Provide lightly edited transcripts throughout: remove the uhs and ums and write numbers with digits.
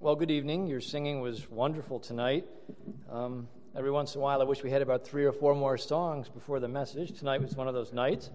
Well, good evening. Your singing was wonderful tonight. Every once in a while, I wish we had about 3 or 4 more songs before the message. Tonight was one of those nights,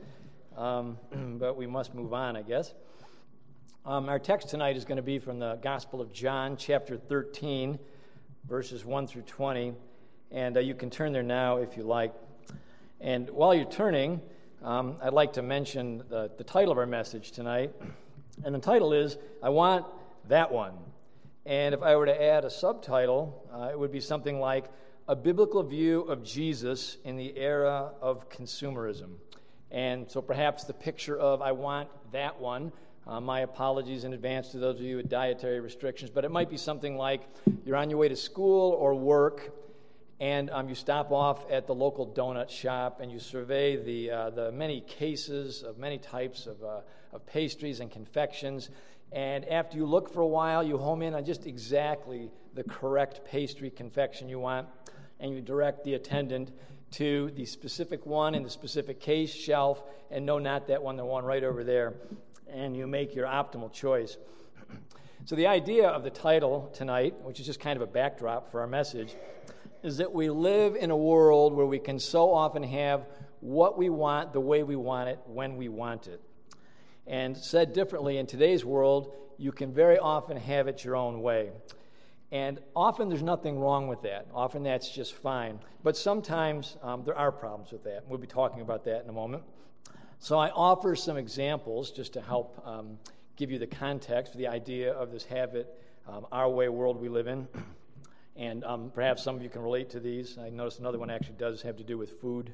but we must move on, I guess. Our text tonight is going to be from the Gospel of John, chapter 13, verses 1 through 20, and you can turn there now if you like. And while you're turning, I'd like to mention the title of our message tonight, and the title is, I Want That One. And if I were to add a subtitle, it would be something like, A Biblical View of Jesus in the Era of Consumerism. And so perhaps the picture of I want that one, my apologies in advance to those of you with dietary restrictions, but it might be something like you're on your way to school or work, and you stop off at the local donut shop and you survey the many cases of many types of pastries and confections. And after you look for a while, you home in on just exactly the correct pastry confection you want, and you direct the attendant to the specific one in the specific case, shelf, and no, not that one, the one right over there, and you make your optimal choice. So the idea of the title tonight, which is just kind of a backdrop for our message, is that we live in a world where we can so often have what we want the way we want it when we want it. And said differently, in today's world, you can very often have it your own way. And often there's nothing wrong with that. Often that's just fine. But sometimes there are problems with that. We'll be talking about that in a moment. So I offer some examples just to help give you the context for the idea of this have it our way world we live in. And perhaps some of you can relate to these. I noticed another one actually does have to do with food.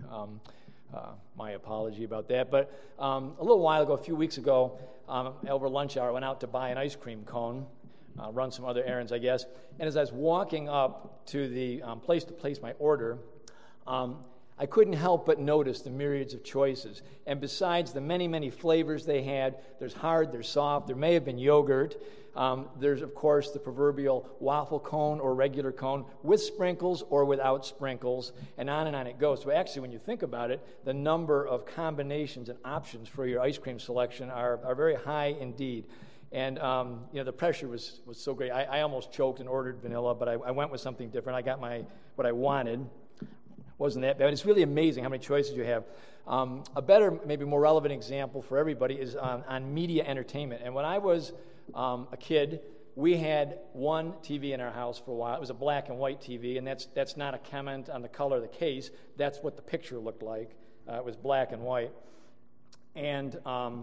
My apology about that. But a little while ago, a few weeks ago, over lunch hour, I went out to buy an ice cream cone, run some other errands, I guess. And as I was walking up to the place to place my order, I couldn't help but notice the myriads of choices. And besides the many, many flavors they had, there's hard, there's soft, there may have been yogurt. There's, of course, the proverbial waffle cone or regular cone with sprinkles or without sprinkles, and on it goes. So actually, when you think about it, the number of combinations and options for your ice cream selection are very high indeed. And, the pressure was so great. I almost choked and ordered vanilla, but I went with something different. I got what I wanted. Wasn't that bad? It's really amazing how many choices you have. A better, maybe more relevant example for everybody is on media entertainment. And when I was a kid, we had one TV in our house for a while. It was a black and white TV, and that's not a comment on the color of the case. That's what the picture looked like. It was black and white. And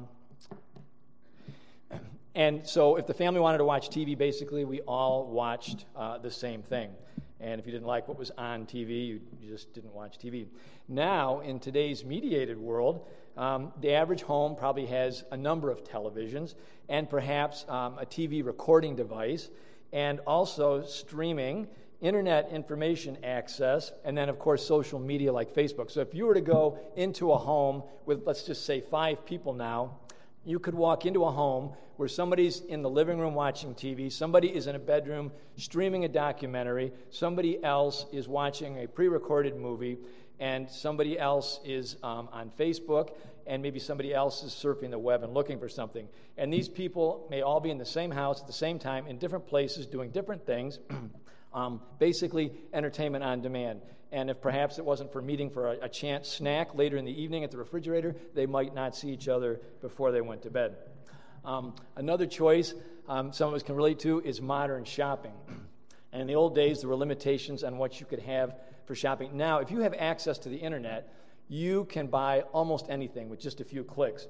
so if the family wanted to watch TV, basically we all watched the same thing. And if you didn't like what was on TV, you just didn't watch TV. Now, in today's mediated world, the average home probably has a number of televisions and perhaps a TV recording device, and also streaming, internet information access, and then, of course, social media like Facebook. So if you were to go into a home with, let's just say, 5 people now, you could walk into a home where somebody's in the living room watching TV, somebody is in a bedroom streaming a documentary, somebody else is watching a pre-recorded movie, and somebody else is on Facebook, and maybe somebody else is surfing the web and looking for something. And these people may all be in the same house at the same time, in different places, doing different things, basically entertainment on demand. And if perhaps it wasn't for meeting for a chance snack later in the evening at the refrigerator, they might not see each other before they went to bed. Another choice some of us can relate to is modern shopping. And in the old days, there were limitations on what you could have for shopping. Now, if you have access to the internet, you can buy almost anything with just a few clicks.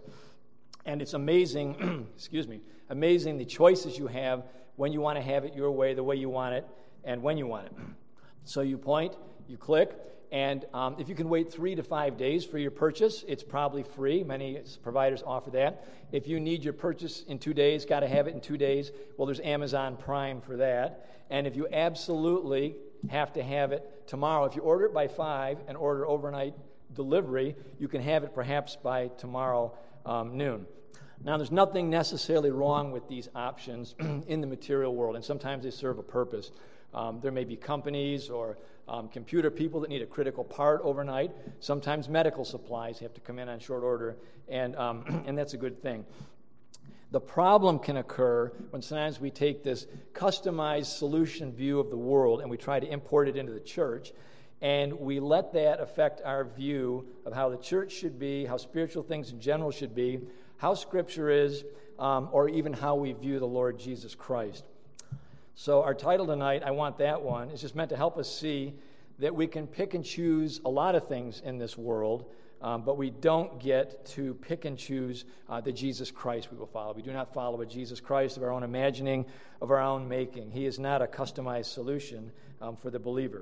And it's amazing, amazing the choices you have when you want to have it your way, the way you want it, and when you want it. So you point, you click, and if you can wait 3 to 5 days for your purchase, it's probably free. Many providers offer that. If you need your purchase in 2 days, got to have it in 2 days, well, there's Amazon Prime for that. And if you absolutely have to have it tomorrow, if you order it by 5 and order overnight delivery, you can have it perhaps by tomorrow noon. Now, there's nothing necessarily wrong with these options in the material world, and sometimes they serve a purpose. There may be companies or computer people that need a critical part overnight. Sometimes medical supplies have to come in on short order, and that's a good thing. The problem can occur when sometimes we take this customized solution view of the world and we try to import it into the church, and we let that affect our view of how the church should be, how spiritual things in general should be, how Scripture is, or even how we view the Lord Jesus Christ. So our title tonight, I Want That One, is just meant to help us see that we can pick and choose a lot of things in this world, but we don't get to pick and choose the Jesus Christ we will follow. We do not follow a Jesus Christ of our own imagining, of our own making. He is not a customized solution for the believer.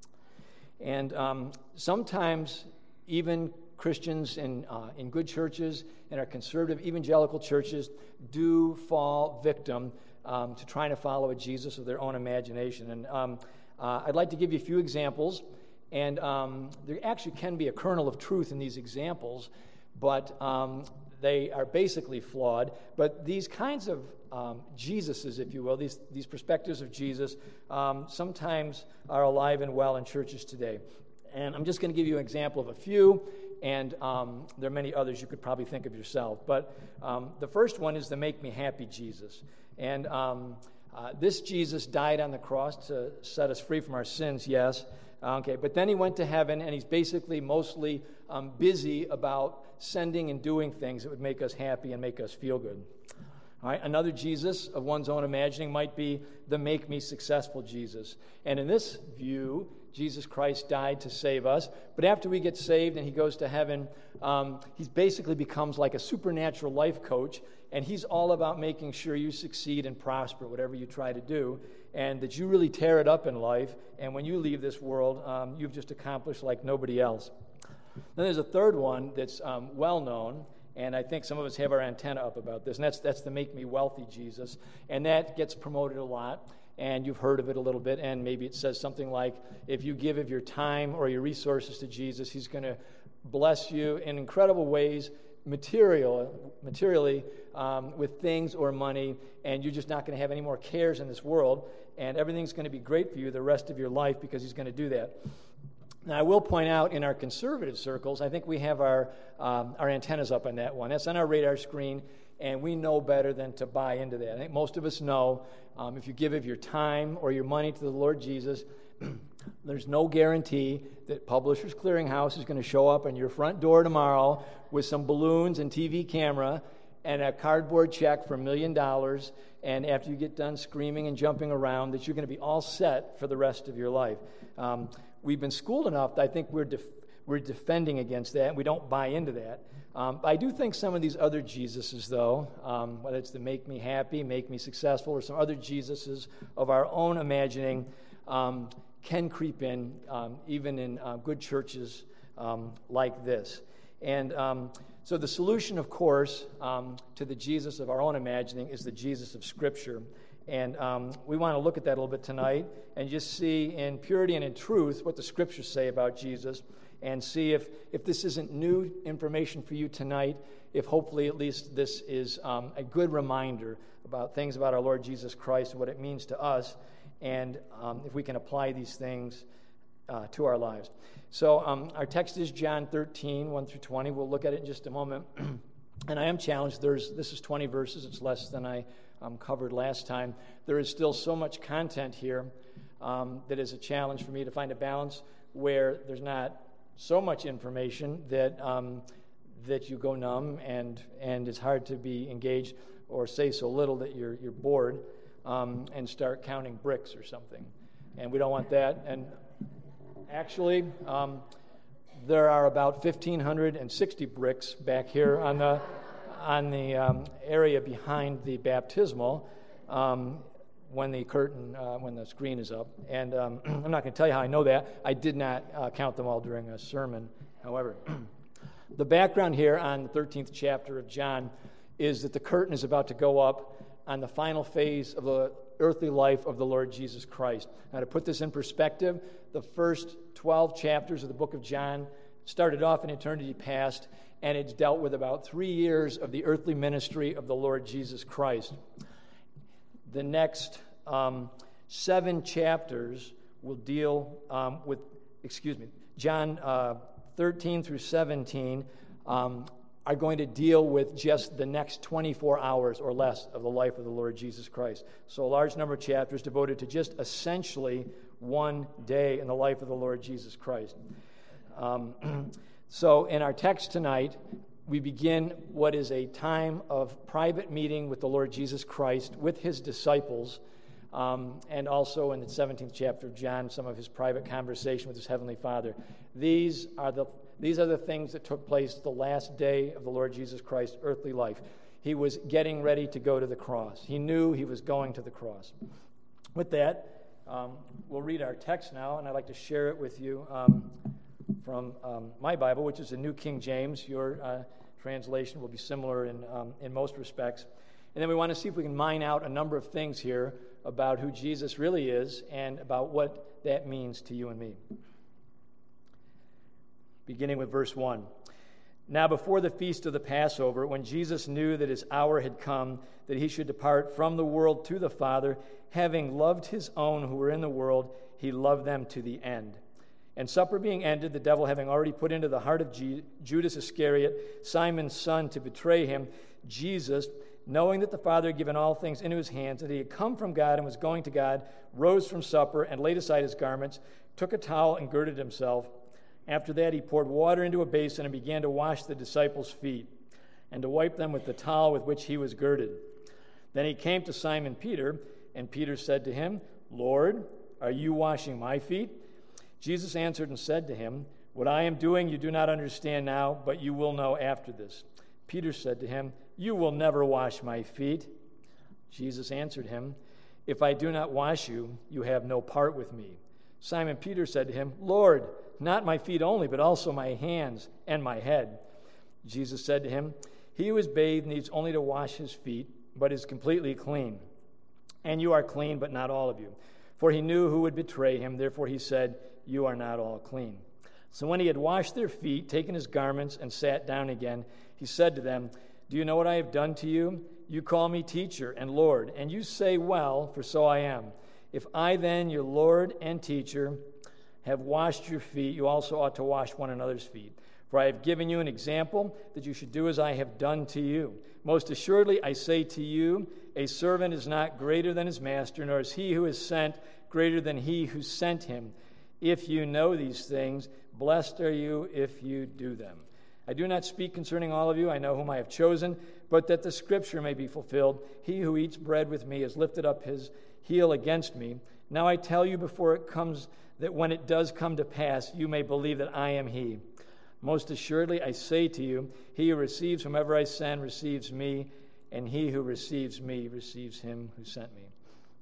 And sometimes even Christians in good churches, in our conservative evangelical churches, do fall victim to trying to follow a Jesus of their own imagination. And I'd like to give you a few examples. And there actually can be a kernel of truth in these examples, but they are basically flawed. But these kinds of Jesuses, if you will, these perspectives of Jesus, sometimes are alive and well in churches today. And I'm just going to give you an example of a few, and there are many others you could probably think of yourself. But the first one is the Make Me Happy Jesus. And this Jesus died on the cross to set us free from our sins, yes. Okay, but then he went to heaven, and he's basically mostly busy about sending and doing things that would make us happy and make us feel good. All right, another Jesus of one's own imagining might be the Make Me Successful Jesus. And in this view, Jesus Christ died to save us, but after we get saved and he goes to heaven, he basically becomes like a supernatural life coach, and he's all about making sure you succeed and prosper, whatever you try to do, and that you really tear it up in life, and when you leave this world, you've just accomplished like nobody else. Then there's a third one that's well-known, and I think some of us have our antenna up about this, and that's the Make Me Wealthy Jesus, and that gets promoted a lot, and you've heard of it a little bit, and maybe it says something like, if you give of your time or your resources to Jesus, he's going to bless you in incredible ways, materially, with things or money, and you're just not going to have any more cares in this world, and everything's going to be great for you the rest of your life because he's going to do that. Now, I will point out in our conservative circles, I think we have our antennas up on that one. That's on our radar screen, and we know better than to buy into that. I think most of us know if you give of your time or your money to the Lord Jesus, there's no guarantee that Publishers Clearinghouse is going to show up on your front door tomorrow with some balloons and TV camera and a cardboard check for $1 million, and after you get done screaming and jumping around, that you're going to be all set for the rest of your life. We've been schooled enough that I think we're defending against that, and we don't buy into that. I do think some of these other Jesuses, though, whether it's the Make Me Happy, Make Me Successful, or some other Jesuses of our own imagining, can creep in, even in good churches like this. And so the solution, of course, to the Jesus of our own imagining is the Jesus of Scripture. And we want to look at that a little bit tonight and just see in purity and in truth what the Scriptures say about Jesus, and see if this isn't new information for you tonight, if hopefully at least this is a good reminder about things about our Lord Jesus Christ and what it means to us, and if we can apply these things to our lives. So our text is John 13, 1 through 20. We'll look at it in just a moment. And I am challenged. This is 20 verses. It's less than I covered last time. There is still so much content here that is a challenge for me to find a balance where there's not so much information that you go numb and it's hard to be engaged, or say so little that you're bored and start counting bricks or something. And we don't want that. And actually, there are about 1,560 bricks back here on the area behind the baptismal when the screen is up. And I'm not going to tell you how I know that. I did not count them all during a sermon, however. The background here on the 13th chapter of John is that the curtain is about to go up on the final phase of the earthly life of the Lord Jesus Christ. Now, to put this in perspective, the first 12 chapters of the book of John started off in eternity past, and it's dealt with about 3 years of the earthly ministry of the Lord Jesus Christ. The next 7 chapters will deal with, John 13 through 17 are are going to deal with just the next 24 hours or less of the life of the Lord Jesus Christ. So a large number of chapters devoted to just essentially one day in the life of the Lord Jesus Christ. So in our text tonight, we begin what is a time of private meeting with the Lord Jesus Christ, with his disciples, and also in the 17th chapter of John, some of his private conversation with his heavenly Father. These are the things that took place the last day of the Lord Jesus Christ's earthly life. He was getting ready to go to the cross. He knew he was going to the cross. With that, we'll read our text now, and I'd like to share it with you from my Bible, which is the New King James. Your translation will be similar in most respects. And then we want to see if we can mine out a number of things here about who Jesus really is and about what that means to you and me. Beginning with verse 1. Now before the feast of the Passover, when Jesus knew that his hour had come, that he should depart from the world to the Father, having loved his own who were in the world, he loved them to the end. And supper being ended, the devil having already put into the heart of Judas Iscariot, Simon's son, to betray him, Jesus, knowing that the Father had given all things into his hands, and that he had come from God and was going to God, rose from supper and laid aside his garments, took a towel and girded himself. After that, he poured water into a basin and began to wash the disciples' feet and to wipe them with the towel with which he was girded. Then he came to Simon Peter, and Peter said to him, Lord, are you washing my feet? Jesus answered and said to him, What I am doing you do not understand now, but you will know after this. Peter said to him, You will never wash my feet. Jesus answered him, If I do not wash you, you have no part with me. Simon Peter said to him, Lord, not my feet only, but also my hands and my head. Jesus said to him, He who is bathed needs only to wash his feet, but is completely clean. And you are clean, but not all of you. For he knew who would betray him, therefore he said, You are not all clean. So when he had washed their feet, taken his garments, and sat down again, he said to them, Do you know what I have done to you? You call me teacher and Lord, and you say, Well, for so I am. If I then, your Lord and teacher, have washed your feet, you also ought to wash one another's feet. For I have given you an example that you should do as I have done to you. Most assuredly, I say to you, a servant is not greater than his master, nor is he who is sent greater than he who sent him. If you know these things, blessed are you if you do them. I do not speak concerning all of you, I know whom I have chosen, but that the scripture may be fulfilled. He who eats bread with me has lifted up his heel against me. Now I tell you before it comes, that when it does come to pass, you may believe that I am he. Most assuredly, I say to you, he who receives whomever I send receives me, and he who receives me receives him who sent me.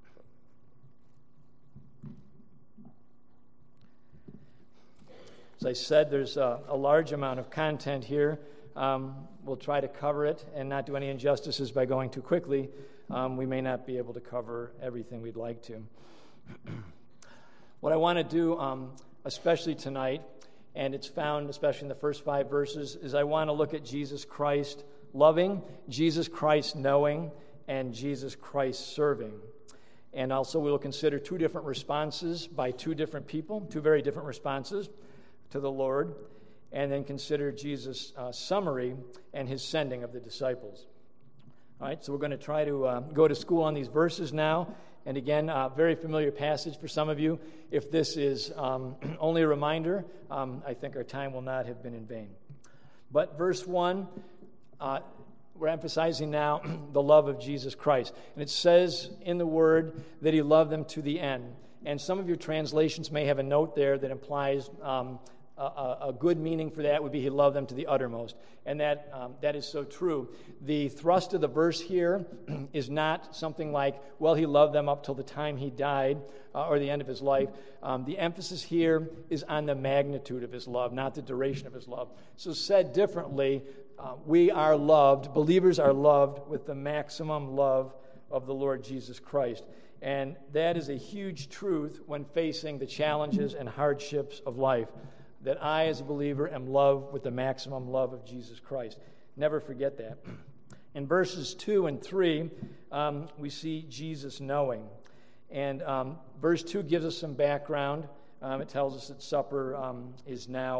As I said, there's a large amount of content here. We'll try to cover it and not do any injustices by going too quickly. We may not be able to cover everything we'd like to. What I want to do, especially tonight, and it's found especially in the first 5 verses, is I want to look at Jesus Christ loving, Jesus Christ knowing, and Jesus Christ serving. And also we will consider 2 different responses by 2 different people, 2 very different responses to the Lord, and then consider Jesus' summary and his sending of the disciples. All right, so we're going to try to go to school on these verses now. And again, very familiar passage for some of you. If this is only a reminder, I think our time will not have been in vain. But verse 1, we're emphasizing now the love of Jesus Christ. And it says in the Word that he loved them to the end. And some of your translations may have a note there that implies a good meaning for that would be he loved them to the uttermost. And that is so true. The thrust of the verse here is not something like, well, he loved them up till the time he died or the end of his life. The emphasis here is on the magnitude of his love, not the duration of his love. So said differently, we are loved, believers are loved with the maximum love of the Lord Jesus Christ. And that is a huge truth when facing the challenges and hardships of life, that I, as a believer, am loved with the maximum love of Jesus Christ. Never forget that. In verses 2 and 3, we see Jesus knowing. And verse 2 gives us some background. It tells us that supper is now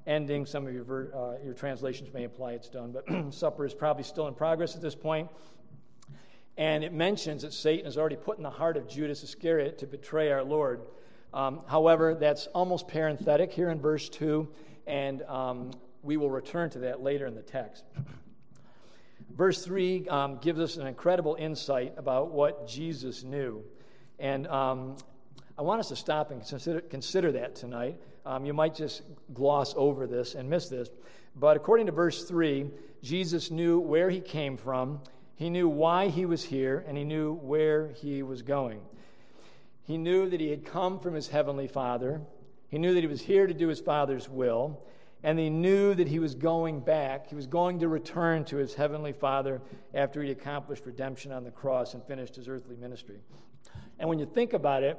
ending. Some of your translations may imply it's done, but supper is probably still in progress at this point. And it mentions that Satan has already put in the heart of Judas Iscariot to betray our Lord. However, that's almost parenthetic here in verse 2, and we will return to that later in the text. Verse 3 gives us an incredible insight about what Jesus knew. And I want us to stop and consider that tonight. You might just gloss over this and miss this. But according to verse 3, Jesus knew where he came from, he knew why he was here, and he knew where he was going. He knew that he had come from his heavenly Father. He knew that he was here to do his Father's will. And he knew that he was going back. He was going to return to his heavenly Father after he accomplished redemption on the cross and finished his earthly ministry. And when you think about it,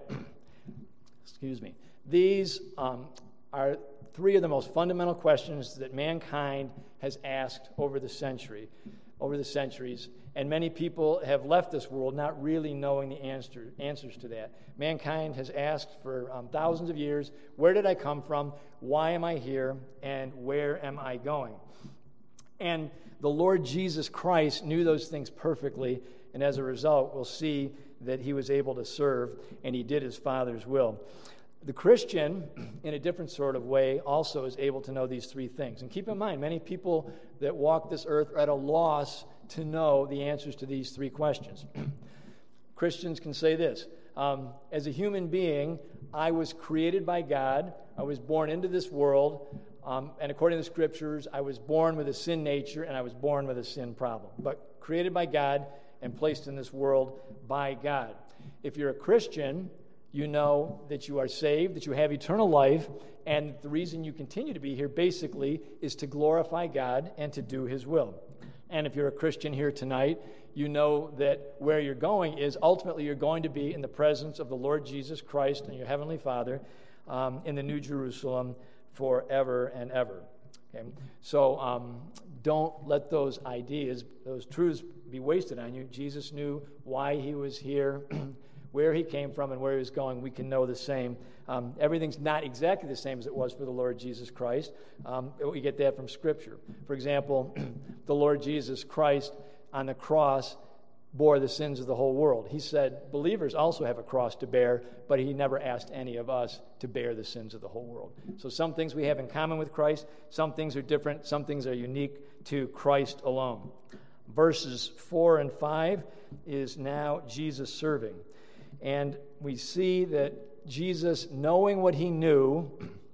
these are three of the most fundamental questions that mankind has asked over the centuries. And many people have left this world not really knowing the answers to that. Mankind has asked for thousands of years, where did I come from? Why am I here? And where am I going? And the Lord Jesus Christ knew those things perfectly, and as a result, we'll see that he was able to serve, and he did his Father's will. The Christian, in a different sort of way, also is able to know these three things. And keep in mind, many people that walk this earth are at a loss to know the answers to these three questions. Christians can say this: as a human being, I was created by God. I was born into this world, and according to the Scriptures, I was born with a sin nature, and I was born with a sin problem. But created by God and placed in this world by God. If you're a Christian, you know that you are saved, that you have eternal life, and the reason you continue to be here basically is to glorify God and to do his will. And if you're a Christian here tonight, you know that where you're going is ultimately you're going to be in the presence of the Lord Jesus Christ and your Heavenly Father in the New Jerusalem forever and ever. Okay? So don't let those ideas, those truths be wasted on you. Jesus knew why he was here, where he came from, and where he was going. We can know the same. Everything's not exactly the same as it was for the Lord Jesus Christ. We get that from Scripture. For example, the Lord Jesus Christ on the cross bore the sins of the whole world. He said believers also have a cross to bear, but he never asked any of us to bear the sins of the whole world. So some things we have in common with Christ, some things are different, some things are unique to Christ alone. Verses 4 and 5 is now Jesus serving. And we see that Jesus, knowing what he knew,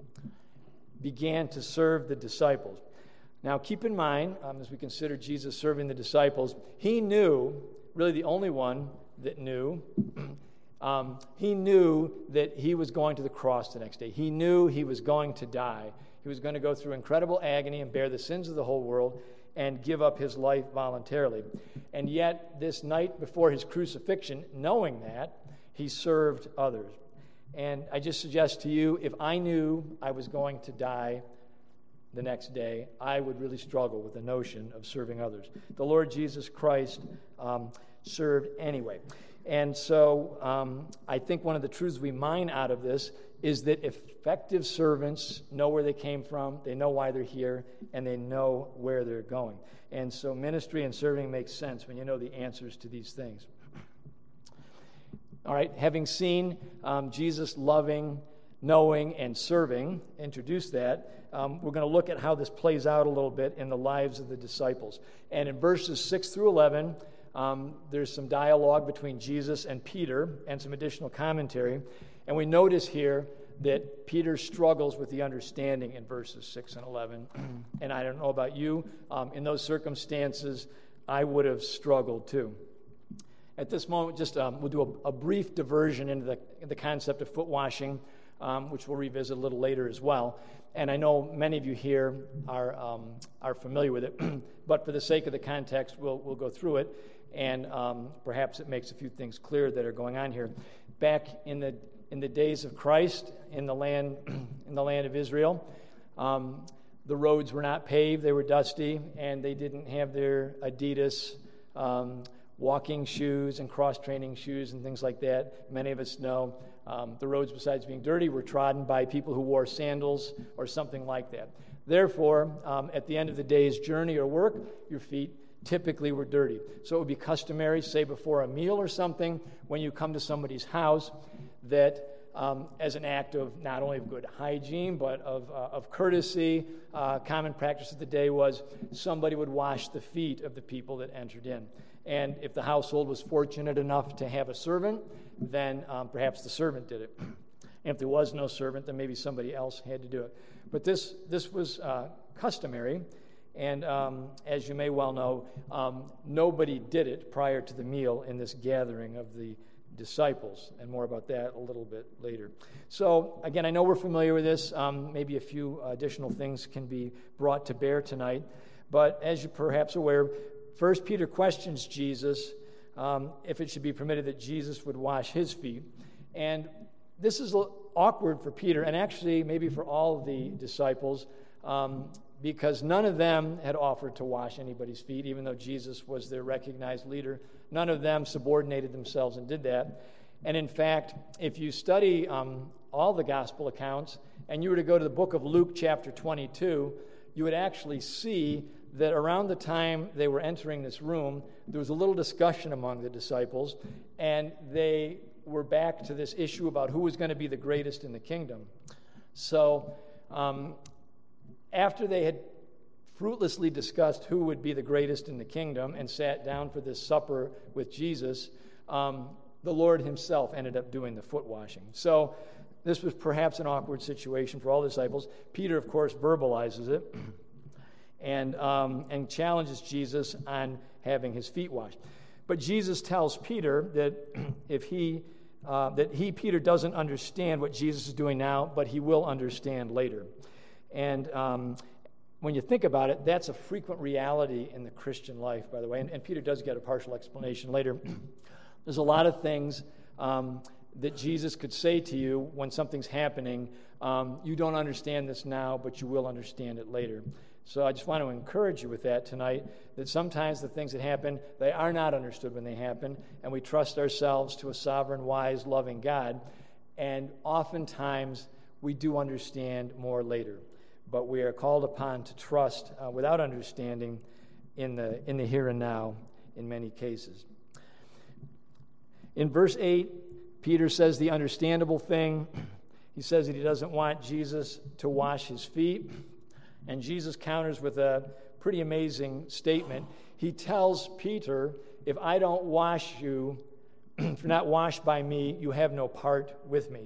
began to serve the disciples. Now, keep in mind, as we consider Jesus serving the disciples, he knew, really the only one that knew, he knew that he was going to the cross the next day. He knew he was going to die. He was going to go through incredible agony and bear the sins of the whole world and give up his life voluntarily. And yet, this night before his crucifixion, knowing that, he served others. And I just suggest to you, if I knew I was going to die the next day, I would really struggle with the notion of serving others. The Lord Jesus Christ served anyway. And so I think one of the truths we mine out of this is that effective servants know where they came from, they know why they're here, and they know where they're going. And so ministry and serving makes sense when you know the answers to these things. All right, having seen Jesus loving, knowing, and serving, introduce that, we're going to look at how this plays out a little bit in the lives of the disciples. And in verses 6 through 11, there's some dialogue between Jesus and Peter and some additional commentary. And we notice here that Peter struggles with the understanding in verses 6 and 11. And I don't know about you, in those circumstances, I would have struggled too. At this moment, just we'll do a brief diversion into the concept of foot washing, which we'll revisit a little later as well. And I know many of you here are familiar with it, but for the sake of the context, we'll go through it, and perhaps it makes a few things clear that are going on here. Back in the days of Christ, in the land of Israel, the roads were not paved; they were dusty, and they didn't have their Adidas walking shoes and cross-training shoes and things like that. Many of us know the roads, besides being dirty, were trodden by people who wore sandals or something like that. Therefore, at the end of the day's journey or work, your feet typically were dirty. So it would be customary, say before a meal or something, when you come to somebody's house, that as an act of not only of good hygiene, but of courtesy, common practice of the day was somebody would wash the feet of the people that entered in. And if the household was fortunate enough to have a servant, then perhaps the servant did it. And if there was no servant, then maybe somebody else had to do it. But this was customary, and as you may well know, nobody did it prior to the meal in this gathering of the disciples, and more about that a little bit later. So, again, I know we're familiar with this. Maybe a few additional things can be brought to bear tonight. But as you're perhaps aware, First Peter questions Jesus if it should be permitted that Jesus would wash his feet. And this is awkward for Peter, and actually maybe for all of the disciples, because none of them had offered to wash anybody's feet, even though Jesus was their recognized leader. None of them subordinated themselves and did that. And in fact, if you study all the gospel accounts, and you were to go to the book of Luke chapter 22, you would actually see that around the time they were entering this room, there was a little discussion among the disciples, and they were back to this issue about who was going to be the greatest in the kingdom. So after they had fruitlessly discussed who would be the greatest in the kingdom and sat down for this supper with Jesus, the Lord himself ended up doing the foot washing. So this was perhaps an awkward situation for all the disciples. Peter, of course, verbalizes it and challenges Jesus on having his feet washed. But Jesus tells Peter that Peter doesn't understand what Jesus is doing now, but he will understand later. And when you think about it, that's a frequent reality in the Christian life, by the way. And Peter does get a partial explanation later. There's a lot of things that Jesus could say to you when something's happening. You don't understand this now, but you will understand it later. So I just want to encourage you with that tonight, that sometimes the things that happen, they are not understood when they happen, and we trust ourselves to a sovereign, wise, loving God. And oftentimes, we do understand more later. But we are called upon to trust without understanding in the here and now in many cases. In verse 8, Peter says the understandable thing. He says that he doesn't want Jesus to wash his feet. And Jesus counters with a pretty amazing statement. He tells Peter, if I don't wash you, if you're not washed by me, you have no part with me.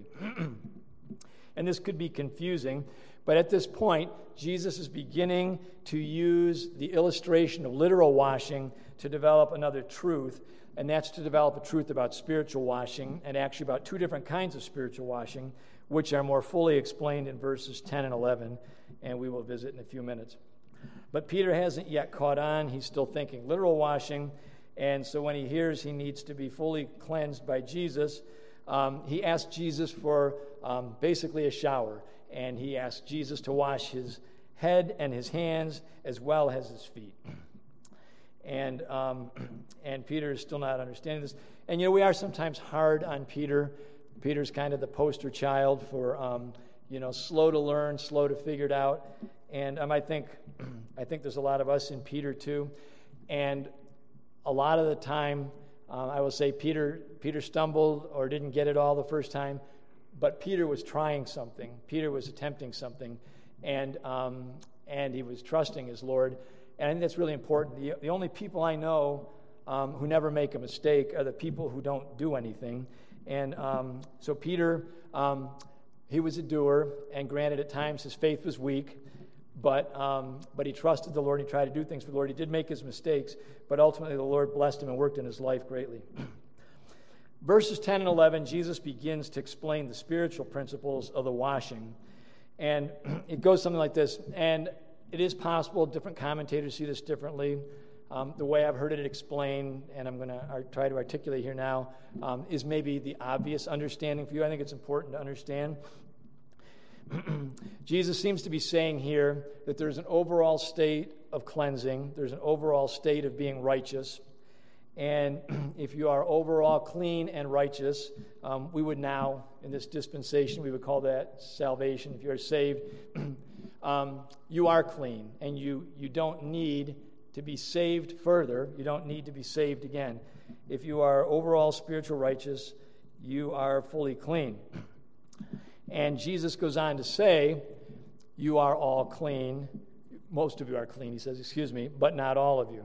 And this could be confusing, but at this point, Jesus is beginning to use the illustration of literal washing to develop another truth, and that's to develop a truth about spiritual washing, and actually about two different kinds of spiritual washing, which are more fully explained in verses 10 and 11, and we will visit in a few minutes. But Peter hasn't yet caught on. He's still thinking literal washing, and so when he hears he needs to be fully cleansed by Jesus, he asks Jesus for basically a shower, and he asks Jesus to wash his head and his hands as well as his feet. And Peter is still not understanding this. And, we are sometimes hard on Peter. Peter's kind of the poster child for, slow to learn, slow to figure it out. And I think there's a lot of us in Peter too. And a lot of the time, I will say Peter stumbled or didn't get it all the first time, but Peter was trying something. Peter was attempting something, and he was trusting his Lord. And I think that's really important. The only people I know who never make a mistake are the people who don't do anything. And so Peter, he was a doer, and granted at times his faith was weak, but he trusted the Lord and he tried to do things for the Lord. He did make his mistakes, but ultimately the Lord blessed him and worked in his life greatly. Verses 10 and 11, Jesus begins to explain the spiritual principles of the washing. And it goes something like this. And it is possible different commentators see this differently. The way I've heard it explained, and I'm going to try to articulate here now, is maybe the obvious understanding for you. I think it's important to understand. Jesus seems to be saying here that there's an overall state of cleansing. There's an overall state of being righteous. And if you are overall clean and righteous, we would now, in this dispensation, we would call that salvation. If you are saved, you are clean, and you don't need to be saved further. You don't need to be saved again. If you are overall spiritual righteous, you are fully clean. And Jesus goes on to say, you are all clean. Most of you are clean, he says, but not all of you.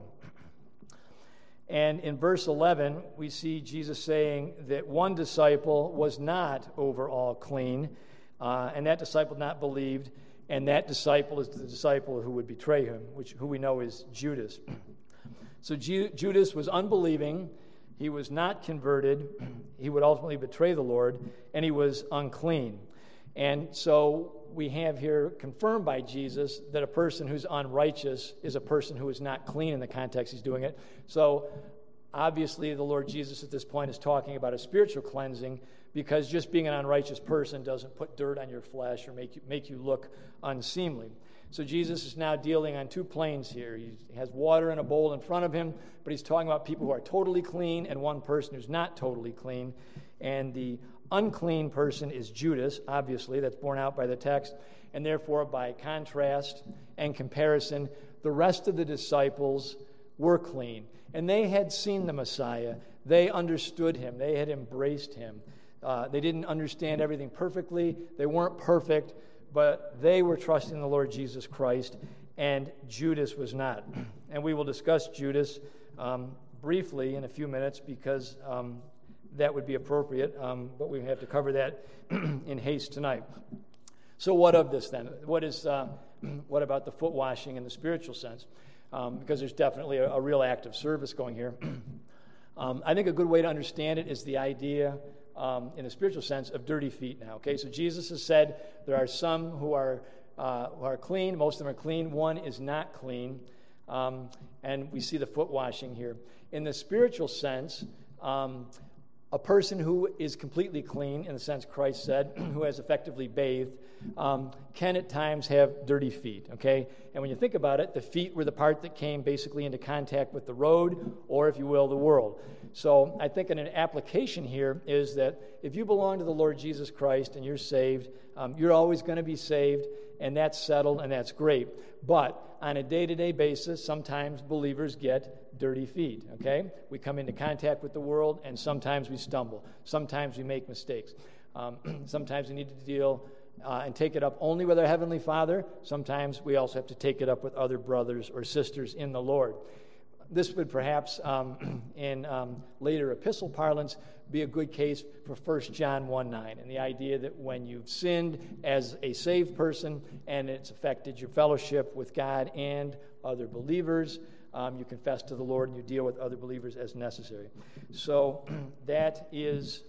And in verse 11, we see Jesus saying that one disciple was not overall clean, and that disciple not believed, and that disciple is the disciple who would betray him, who we know is Judas. So Judas was unbelieving, he was not converted, he would ultimately betray the Lord, and he was unclean. And so we have here confirmed by Jesus that a person who's unrighteous is a person who is not clean in the context he's doing it. So obviously the Lord Jesus at this point is talking about a spiritual cleansing, because just being an unrighteous person doesn't put dirt on your flesh or make you look unseemly. So Jesus is now dealing on two planes here. He has water in a bowl in front of him, but he's talking about people who are totally clean and one person who's not totally clean. And the unclean person is Judas, obviously, that's borne out by the text, and therefore by contrast and comparison, the rest of the disciples were clean. And they had seen the Messiah. They understood him. They had embraced him. They didn't understand everything perfectly. They weren't perfect, but they were trusting the Lord Jesus Christ, and Judas was not. And we will discuss Judas briefly in a few minutes, because that would be appropriate, but we have to cover that in haste tonight. So what of this then? What about the foot washing in the spiritual sense? Because there's definitely a real act of service going here. I think a good way to understand it is the idea in the spiritual sense of dirty feet now. Okay, so Jesus has said there are some who are clean. Most of them are clean. One is not clean, and we see the foot washing here. In the spiritual sense, a person who is completely clean, in the sense Christ said, who has effectively bathed, can at times have dirty feet, okay? And when you think about it, the feet were the part that came basically into contact with the road, or if you will, the world. So I think an application here is that if you belong to the Lord Jesus Christ and you're saved, you're always going to be saved, and that's settled, and that's great. But on a day-to-day basis, sometimes believers get dirty feet, okay? We come into contact with the world, and sometimes we stumble. Sometimes we make mistakes. Sometimes we need to deal and take it up only with our Heavenly Father. Sometimes we also have to take it up with other brothers or sisters in the Lord. This would perhaps, in later epistle parlance, be a good case for 1 John 1:9, and the idea that when you've sinned as a saved person and it's affected your fellowship with God and other believers, you confess to the Lord and you deal with other believers as necessary. So that is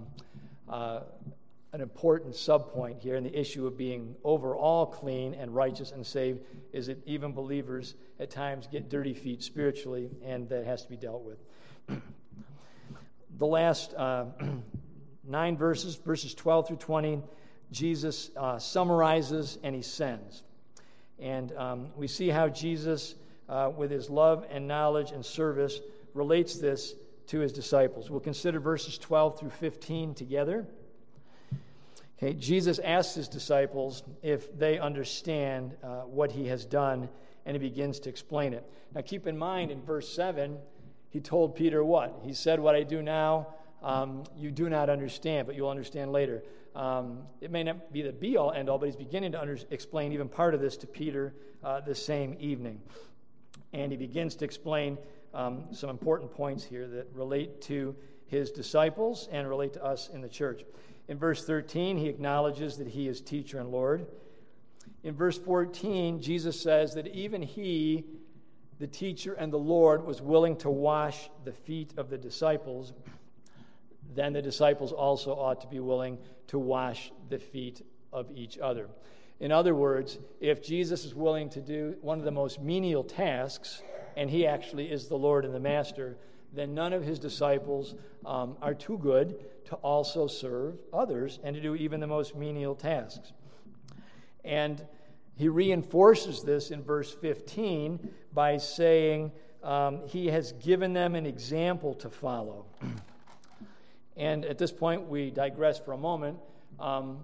an important subpoint here, and the issue of being overall clean and righteous and saved is that even believers at times get dirty feet spiritually, and that has to be dealt with. The last 9 verses, verses 12 through 20, Jesus summarizes and he sends. And we see how Jesus, with his love and knowledge and service, relates this to his disciples. We'll consider verses 12 through 15 together. Okay, Jesus asks his disciples if they understand what he has done, and he begins to explain it. Now keep in mind, in verse 7, he told Peter what? He said, what I do now, you do not understand, but you'll understand later. It may not be the be-all, end-all, but he's beginning to explain even part of this to Peter the same evening. And he begins to explain some important points here that relate to his disciples and relate to us in the church. In verse 13, he acknowledges that he is teacher and Lord. In verse 14, Jesus says that even he, the teacher and the Lord, was willing to wash the feet of the disciples. Then the disciples also ought to be willing to wash the feet of each other. In other words, if Jesus is willing to do one of the most menial tasks, and he actually is the Lord and the Master, then none of his disciples are too good to also serve others and to do even the most menial tasks. And he reinforces this in verse 15 by saying he has given them an example to follow. And at this point, we digress for a moment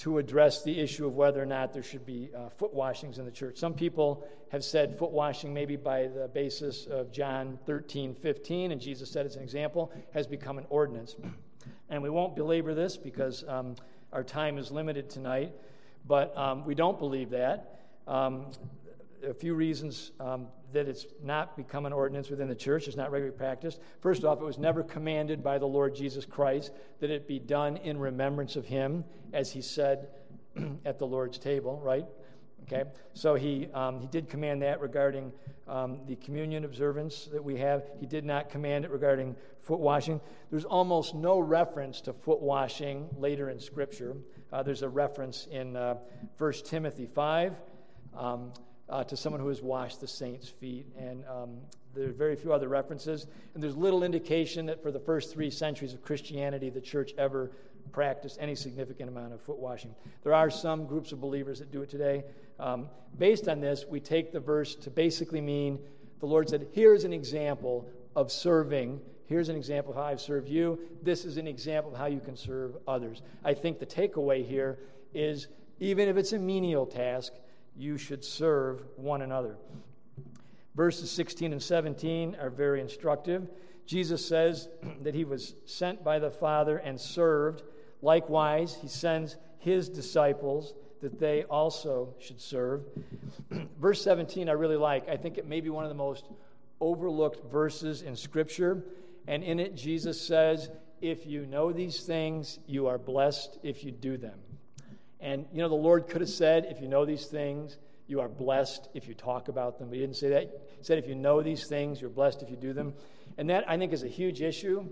to address the issue of whether or not there should be foot washings in the church. Some people have said foot washing, maybe by the basis of John 13:15, and Jesus said as an example, has become an ordinance. And we won't belabor this because our time is limited tonight, but we don't believe that. A few reasons that it's not become an ordinance within the church. It's not regularly practiced. First off, it was never commanded by the Lord Jesus Christ that it be done in remembrance of him, as he said at the Lord's table, right? Okay, so he did command that regarding the communion observance that we have. He did not command it regarding foot washing. There's almost no reference to foot washing later in Scripture. There's a reference in 1 Timothy 5 to someone who has washed the saints' feet, and there are very few other references. And there's little indication that for the first 3 centuries of Christianity, the church ever practiced any significant amount of foot washing. There are some groups of believers that do it today. Based on this, we take the verse to basically mean the Lord said, here's an example of serving. Here's an example of how I've served you. This is an example of how you can serve others. I think the takeaway here is even if it's a menial task, you should serve one another. Verses 16 and 17 are very instructive. Jesus says that he was sent by the Father and served. Likewise, he sends his disciples that they also should serve. Verse 17 I really like. I think it may be one of the most overlooked verses in Scripture. And in it, Jesus says, if you know these things, you are blessed if you do them. And, the Lord could have said, if you know these things, you are blessed if you talk about them. But he didn't say that. He said, if you know these things, you're blessed if you do them. And that, I think, is a huge issue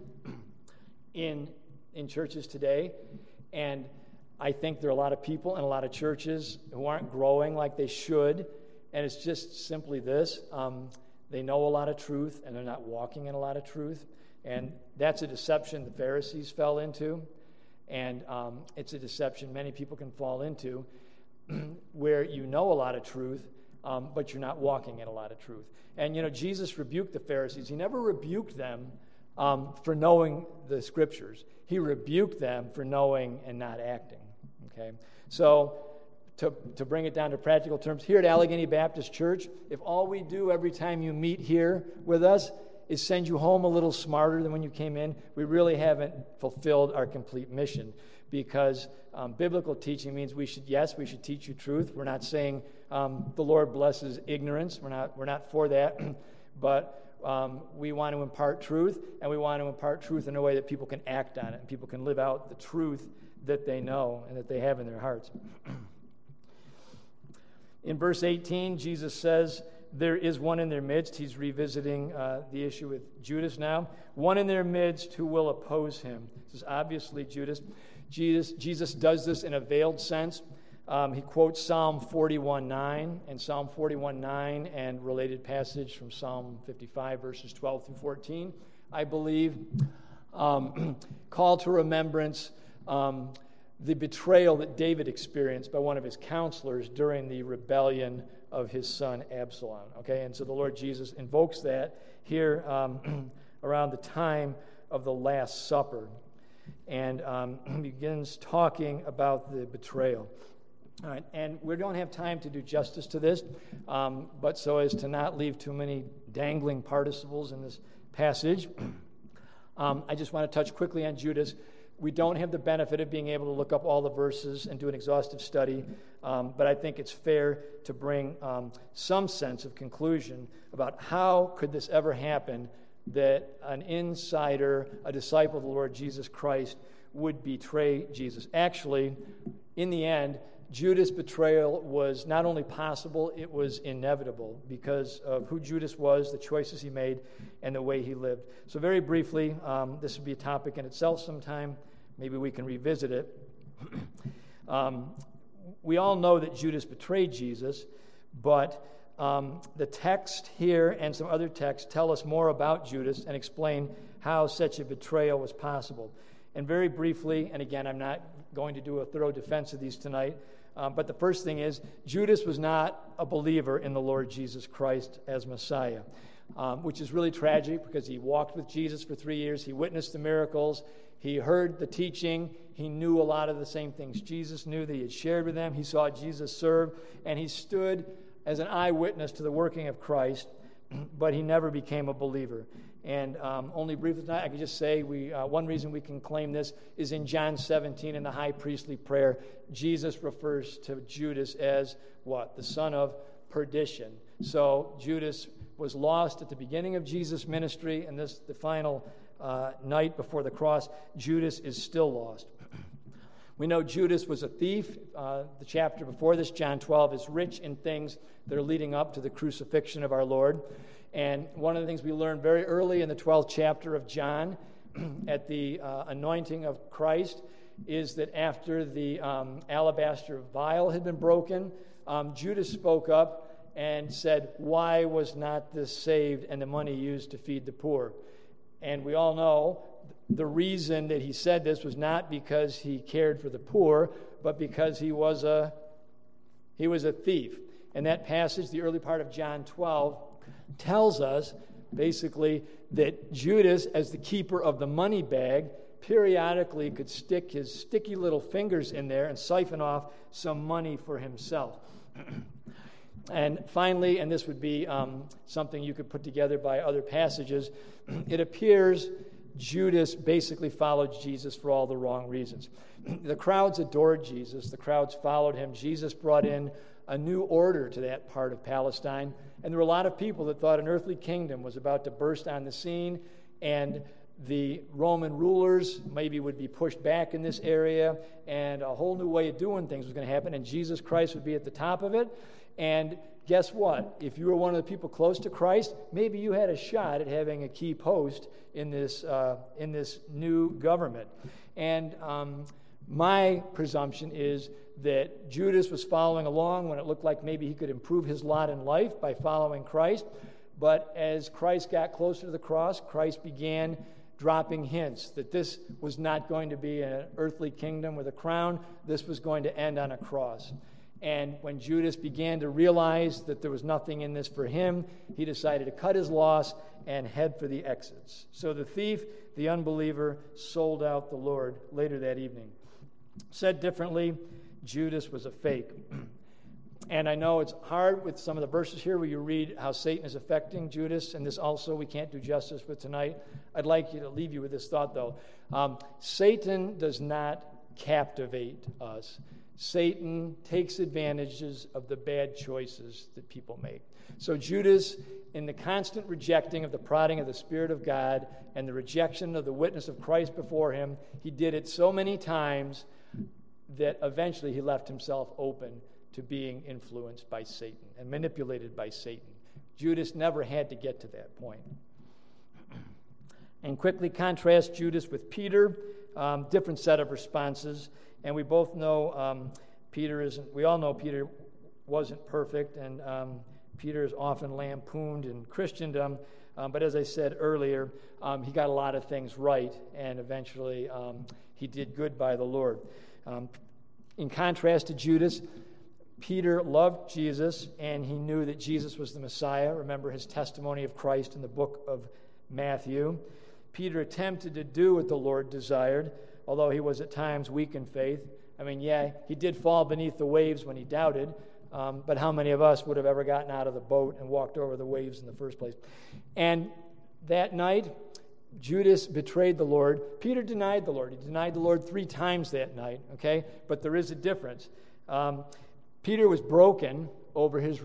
in churches today. And I think there are a lot of people in a lot of churches who aren't growing like they should. And it's just simply this. They know a lot of truth, and they're not walking in a lot of truth. And that's a deception the Pharisees fell into. And it's a deception many people can fall into where you know a lot of truth, but you're not walking in a lot of truth. And, Jesus rebuked the Pharisees. He never rebuked them for knowing the Scriptures. He rebuked them for knowing and not acting. Okay? So to bring it down to practical terms, here at Allegheny Baptist Church, if all we do every time you meet here with us is send you home a little smarter than when you came in, we really haven't fulfilled our complete mission, because biblical teaching means we should teach you truth. We're not saying the Lord blesses ignorance. We're not for that, but we want to impart truth, and we want to impart truth in a way that people can act on it, and people can live out the truth that they know and that they have in their hearts. In verse 18, Jesus says, there is one in their midst. He's revisiting the issue with Judas now. One in their midst who will oppose him. This is obviously Judas. Jesus does this in a veiled sense. He quotes Psalm 41:9 and Psalm 41:9 and related passage from Psalm 55, verses 12 through 14. I believe call to remembrance the betrayal that David experienced by one of his counselors during the rebellion of his son Absalom. Okay, and so the Lord Jesus invokes that here around the time of the Last Supper, and begins talking about the betrayal. All right, and we don't have time to do justice to this, but so as to not leave too many dangling participles in this passage, I just want to touch quickly on Judas. We don't have the benefit of being able to look up all the verses and do an exhaustive study, but I think it's fair to bring some sense of conclusion about how could this ever happen that an insider, a disciple of the Lord Jesus Christ, would betray Jesus. Actually, in the end, Judas' betrayal was not only possible, it was inevitable because of who Judas was, the choices he made, and the way he lived. So very briefly, this would be a topic in itself sometime. Maybe we can revisit it. We all know that Judas betrayed Jesus, but the text here and some other texts tell us more about Judas and explain how such a betrayal was possible. And very briefly, and again, I'm not going to do a thorough defense of these tonight, but the first thing is, Judas was not a believer in the Lord Jesus Christ as Messiah. which is really tragic because he walked with Jesus for 3 years. He witnessed the miracles. He heard the teaching. He knew a lot of the same things Jesus knew that he had shared with them. He saw Jesus serve, and he stood as an eyewitness to the working of Christ, but he never became a believer. And only briefly tonight, I can just say one reason we can claim this is in John 17 in the high priestly prayer. Jesus refers to Judas as what? The son of perdition. So Judas was lost at the beginning of Jesus' ministry, and the final night before the cross, Judas is still lost. We know Judas was a thief. The chapter before this, John 12, is rich in things that are leading up to the crucifixion of our Lord. And one of the things we learned very early in the 12th chapter of John at the anointing of Christ is that after the alabaster vial had been broken, Judas spoke up and said, "Why was not this saved and the money used to feed the poor?" And we all know the reason that he said this was not because he cared for the poor, but because he was a thief. And that passage, the early part of John 12, tells us basically that Judas, as the keeper of the money bag, periodically could stick his sticky little fingers in there and siphon off some money for himself. And finally, and this would be something you could put together by other passages, it appears Judas basically followed Jesus for all the wrong reasons. The crowds adored Jesus. The crowds followed him. Jesus brought in a new order to that part of Palestine. And there were a lot of people that thought an earthly kingdom was about to burst on the scene, and the Roman rulers maybe would be pushed back in this area, and a whole new way of doing things was going to happen, and Jesus Christ would be at the top of it. And guess what? If you were one of the people close to Christ, maybe you had a shot at having a key post in this new government. And my presumption is that Judas was following along when it looked like maybe he could improve his lot in life by following Christ. But as Christ got closer to the cross, Christ began dropping hints that this was not going to be an earthly kingdom with a crown. This was going to end on a cross. And when Judas began to realize that there was nothing in this for him, he decided to cut his loss and head for the exits. So the thief, the unbeliever, sold out the Lord later that evening. Said differently, Judas was a fake. And I know it's hard with some of the verses here where you read how Satan is affecting Judas, and this also we can't do justice with tonight. I'd like you to leave you with this thought, though. Satan does not captivate us. Satan takes advantages of the bad choices that people make. So Judas, in the constant rejecting of the prodding of the Spirit of God and the rejection of the witness of Christ before him, he did it so many times that eventually he left himself open to being influenced by Satan and manipulated by Satan. Judas never had to get to that point. And quickly contrast Judas with Peter, different set of responses. And we both know we all know Peter wasn't perfect, and Peter is often lampooned in Christendom. But as I said earlier, he got a lot of things right, and eventually he did good by the Lord. In contrast to Judas, Peter loved Jesus, and he knew that Jesus was the Messiah. Remember his testimony of Christ in the book of Matthew. Peter attempted to do what the Lord desired, although he was at times weak in faith. I mean, yeah, he did fall beneath the waves when he doubted, but how many of us would have ever gotten out of the boat and walked over the waves in the first place? And that night, Judas betrayed the Lord. Peter denied the Lord. He denied the Lord 3 times that night, okay? But there is a difference. Peter was broken over his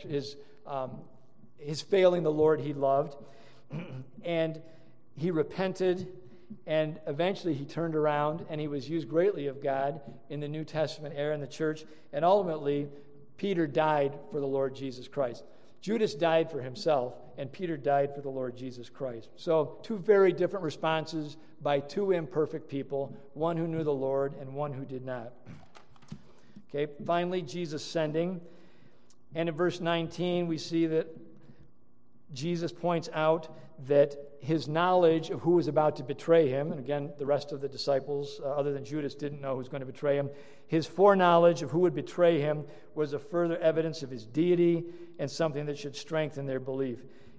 failing the Lord he loved, and he repented, and eventually he turned around, and he was used greatly of God in the New Testament era in the church, and ultimately Peter died for the Lord Jesus Christ. Judas died for himself, and Peter died for the Lord Jesus Christ. So 2 very different responses by 2 imperfect people, one who knew the Lord and one who did not. Okay, finally, Jesus sending. And in verse 19, we see that Jesus points out that his knowledge of who was about to betray him, and again, the rest of the disciples, other than Judas, didn't know who was going to betray him. His foreknowledge of who would betray him was a further evidence of his deity and something that should strengthen their belief.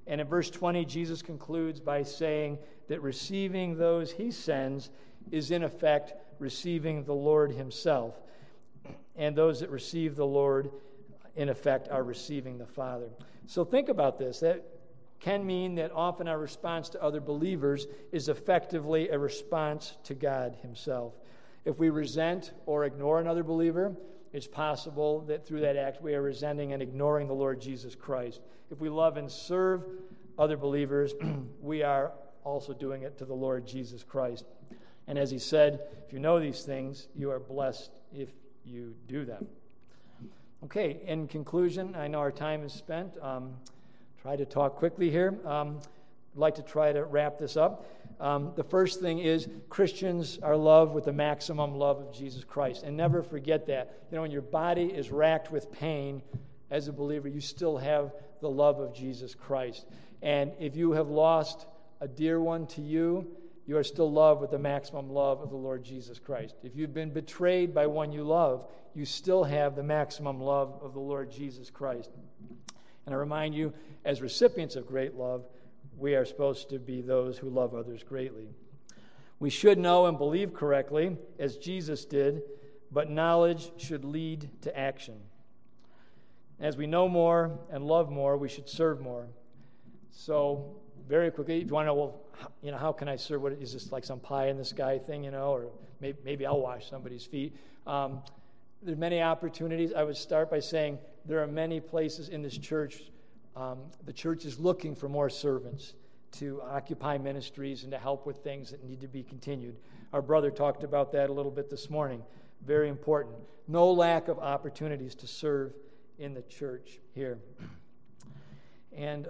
And in verse 20, Jesus concludes by saying that receiving those he sends is in effect receiving the Lord himself. And those that receive the Lord, in effect, are receiving the Father. So think about this. That can mean that often our response to other believers is effectively a response to God himself. If we resent or ignore another believer, it's possible that through that act we are resenting and ignoring the Lord Jesus Christ. If we love and serve other believers, we are also doing it to the Lord Jesus Christ. And as he said, if you know these things, you are blessed if you do them. Okay, in conclusion, I know our time is spent. Try to talk quickly here. I'd like to try to wrap this up. The first thing is Christians are loved with the maximum love of Jesus Christ. And never forget that. You know, when your body is racked with pain, as a believer, you still have the love of Jesus Christ. And if you have lost a dear one to you, you are still loved with the maximum love of the Lord Jesus Christ. If you've been betrayed by one you love, you still have the maximum love of the Lord Jesus Christ. And I remind you, as recipients of great love, we are supposed to be those who love others greatly. We should know and believe correctly, as Jesus did, but knowledge should lead to action. As we know more and love more, we should serve more. So, very quickly, if you want to know, well, how can I serve? What is this, like some pie in the sky thing, or maybe I'll wash somebody's feet. There's many opportunities. I would start by saying there are many places in this church. The church is looking for more servants to occupy ministries and to help with things that need to be continued. Our brother talked about that a little bit this morning. Very important. No lack of opportunities to serve in the church here. And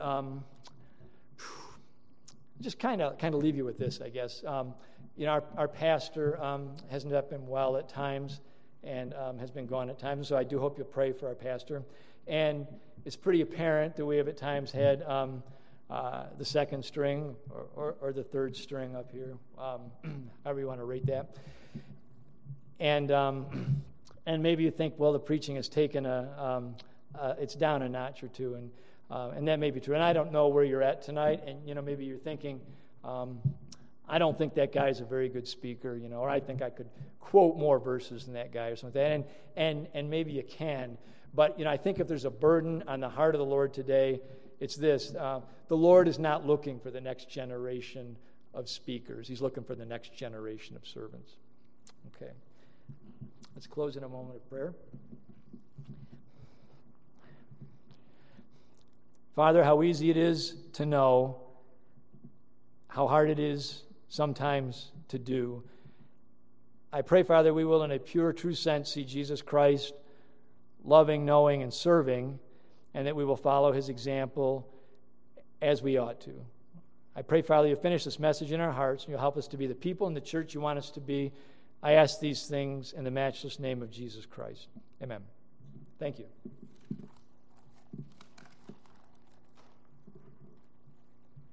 just kind of leave you with this, I guess. Our pastor has not been well at times and has been gone at times, so I do hope you'll pray for our pastor. And it's pretty apparent that we have at times had the second string or the third string up here, however you want to rate that. And maybe you think, well, the preaching has taken it's down a notch or two, and that may be true. And I don't know where you're at tonight, and maybe you're thinking, I don't think that guy's a very good speaker, or I think I could quote more verses than that guy or something like that. And maybe you can. But, I think if there's a burden on the heart of the Lord today, it's this. The Lord is not looking for the next generation of speakers. He's looking for the next generation of servants. Okay. Let's close in a moment of prayer. Father, how easy it is to know, how hard it is sometimes to do. I pray, Father, we will in a pure, true sense see Jesus Christ loving, knowing, and serving, and that we will follow his example as we ought to. I pray, Father, you'll finish this message in our hearts, and you'll help us to be the people in the church you want us to be. I ask these things in the matchless name of Jesus Christ. Amen. Thank you.